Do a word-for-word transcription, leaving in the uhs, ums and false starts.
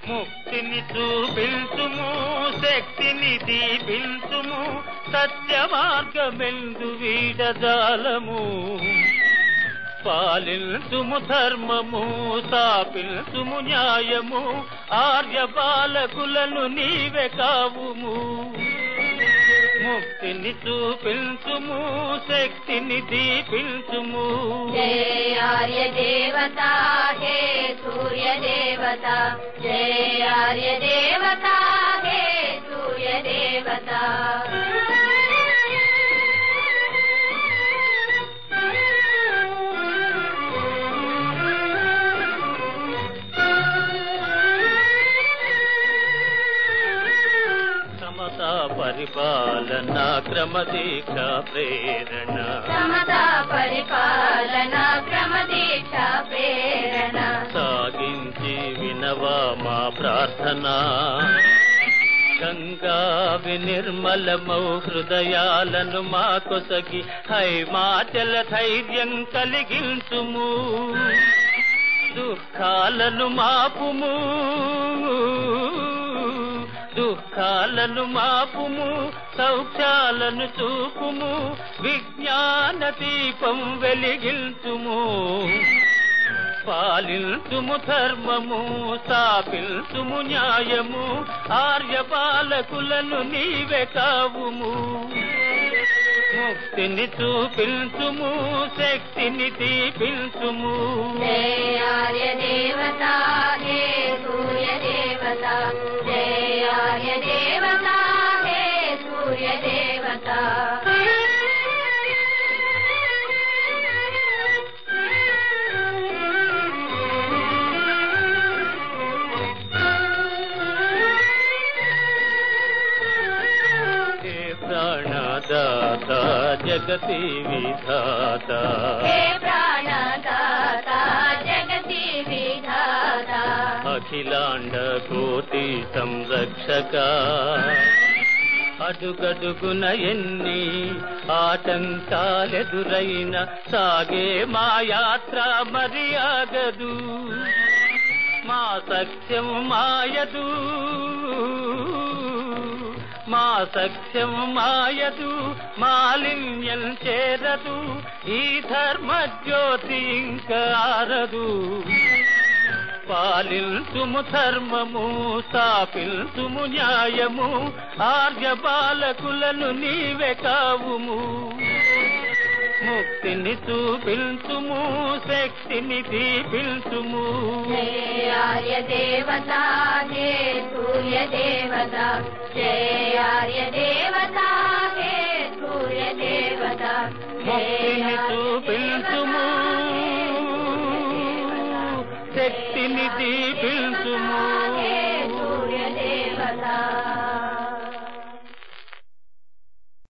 ముక్తిని చూపించుము, శక్తిని దీపించుము, సత్య మార్గమెందు వీడజాలము. పాలించుము ధర్మము, స్థాపించుము న్యాయము, ఆర్య బాలకులను నీవే కావుము. ముక్తిని చూపించుము, శక్తిని దీపించుము. జయ ఆర్య దేవత హే సూర్య దేవత, జయ ఆర్య దేవత హే సూర్య దేవత. పరిపాలన క్రమదీక్ష ప్రేరణ, సమతా పరిపాలన క్రమదీక్ష ప్రేరణ. సాగించి వినవా మా ప్రార్థన, గంగా వినిర్మలమౌ హృదయాలను మా కొసగి హైమాచల ధైర్యం కలిగించుము. దుఃఖాలను మాపుము, దుఃఖాలను మాపుము, సౌఖ్యాలను చూపుము, విజ్ఞాన దీపం వెలిగించుము. పాలించుము ధర్మము, స్థాపించుము న్యాయము, ఆర్య బాలకులను నీవే కావుము. ముక్తిని చూపించుము, శక్తిని దీపించుము. జయ ఆర్య దేవత హే సూర్య దేవత, జయ ఆర్య దేవత హే సూర్య దేవత. ప్రాణదాత జగతి విధాత, హే ప్రాణదాత జగతి విధాత. అఖిలాండ కోటి సంరక్షక, అడుగడుగున ఎన్ని ఆటంకాలెదురైన సాగే మా యాత్ర మర్యాగదు. మా సత్యం మాయదు, మా సత్యం మాయదు, మాలిన్యం చేరదు, ఈ ధర్మ జ్యోతి ఇంకా ఆరదు. పాలించుము ధర్మము, స్థాపించుము న్యాయము, ఆర్య బాలకులను నీవే కావుము. ముక్తిని చూపించుము, శక్తిని దీపించుము. జయ ఆర్య దేవత హే సూర్య దేవత, జయ ఆర్య దేవత హే సూర్య దేవత. ముక్తిని చూపించుము, శక్తిని దీపించుము. హే సూర్య దేవత.